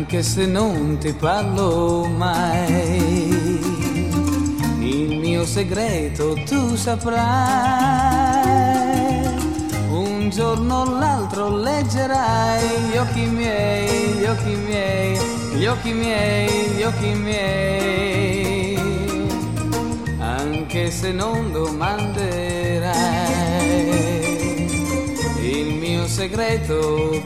anche se non ti parlo mai. Il mio segreto tu saprai, un giorno o l'altro leggerai gli occhi miei, gli occhi miei, gli occhi miei, gli occhi miei, anche se non domanderai. Il mio segreto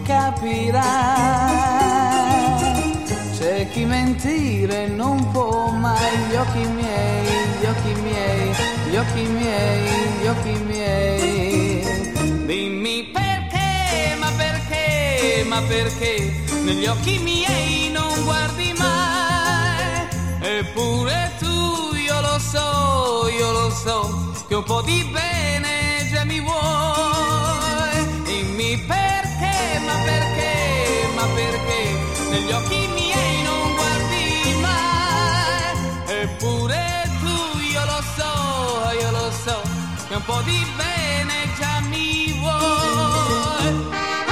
capirai, c'è chi mentire non può mai. Gli occhi miei, gli occhi miei, gli occhi miei, gli occhi miei. Dimmi perché, ma perché, ma perché negli occhi miei non guardi mai. Eppure tu, io lo so che un po' di bene già mi vuoi. Dimmi perché, ma perché, ma perché negli occhi miei non guardi mai. Eppure tu, io lo so che un po' di bene già mi vuoi.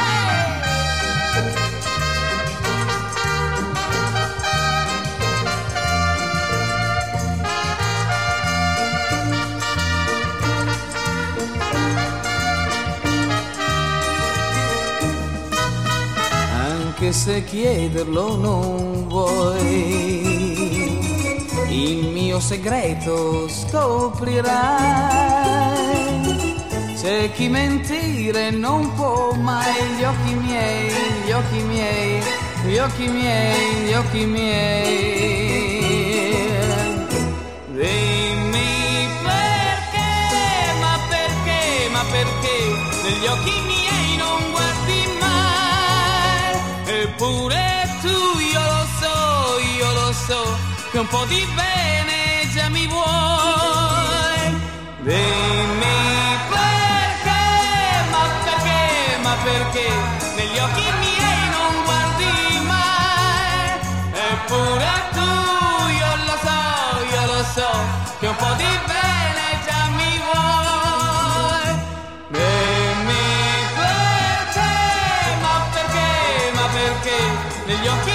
Anche se chiederlo non vuoi, il mio segreto scoprirai. C'è chi mentire non può mai. Gli occhi miei, gli occhi miei, gli occhi miei, gli occhi miei. Dimmi perché, ma perché, ma perché negli occhi miei non guardi mai. Eppure tu, io lo so che un po' di bene già mi vuoi. Dimmi perché, ma perché negli occhi miei non guardi mai. Eppure tu, io lo so che un po' di bene già mi vuoi. Dimmi perché, ma perché negli occhi